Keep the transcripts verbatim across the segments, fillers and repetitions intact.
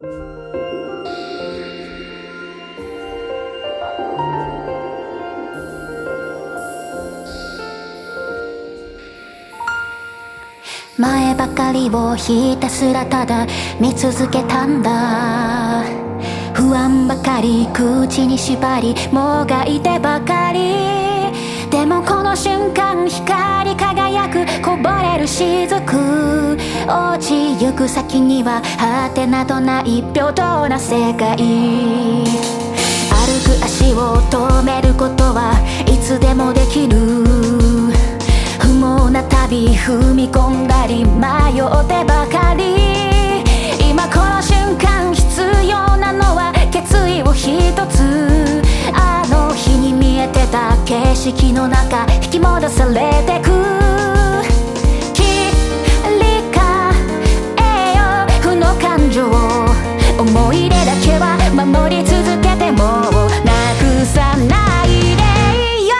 前ばかりをひたすらただ見続けたんだ。不安ばかり口に縛りもがいてばかり。でもこの瞬間光り輝くこぼれる雫。落ちゆく先には果てなどない平等な世界。歩く足を止めることはいつでもできる。不毛な旅踏み込んだり迷ってばかり。今この瞬間必要なのは決意を一つ。あの日に見えてた景色の中引き戻されてく。切り替えよう負の感情。思い出だけは守り続けてもなくさないでよ。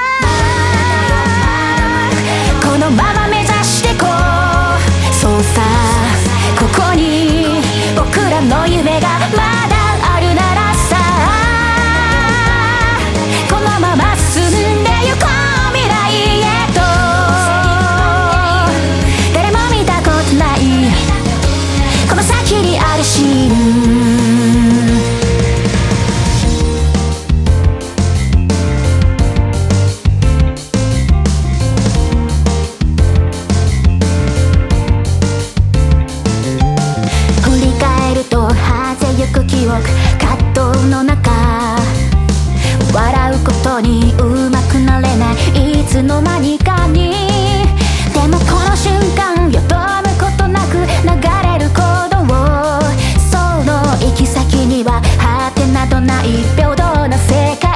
このまま目指してこう。そうさここに僕らの夢がまだあるならさ。このまま進んでゆこう未来へと。誰も見たことないこの先にあるシーン。記憶葛藤の中笑うことにうまくなれないいつの間にかに。でもこの瞬間よどむことなく流れる鼓動。その行き先には果てなどない平等な世界。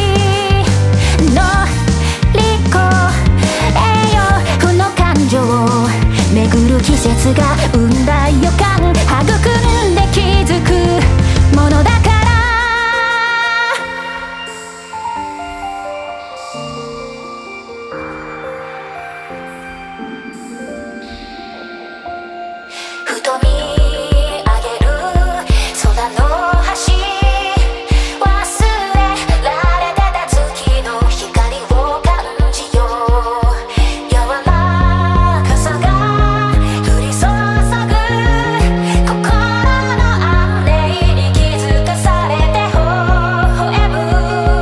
乗り越えよう負の感情。巡る季節が生んだ予感育んで気づくものだから。ふと見上げる空の端。忘れられてた月の光を感じよう。柔らかさが降り注ぐ心の安寧に気づかされて微笑む。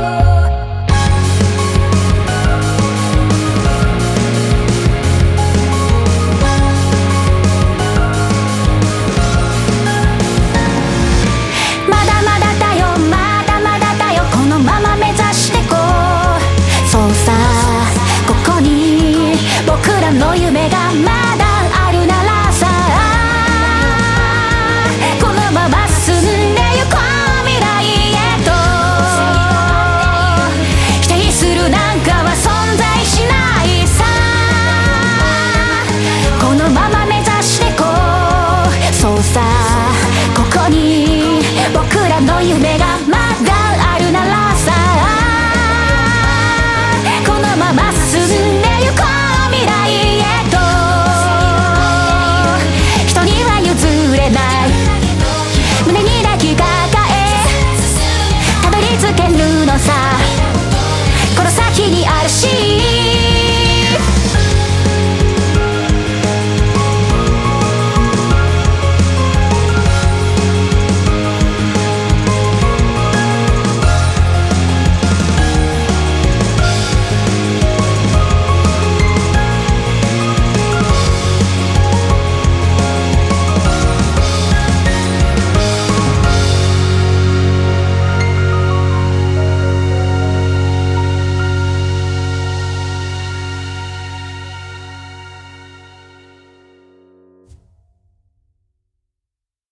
まだまだだよまだまだだよこのまま目指してこう。そうさここに僕らの夢がまだあるならさ。このまま進んでゆこう未来へと。否定するなんかは存在しないさ。このまま目指してこう。そうさここに僕らの夢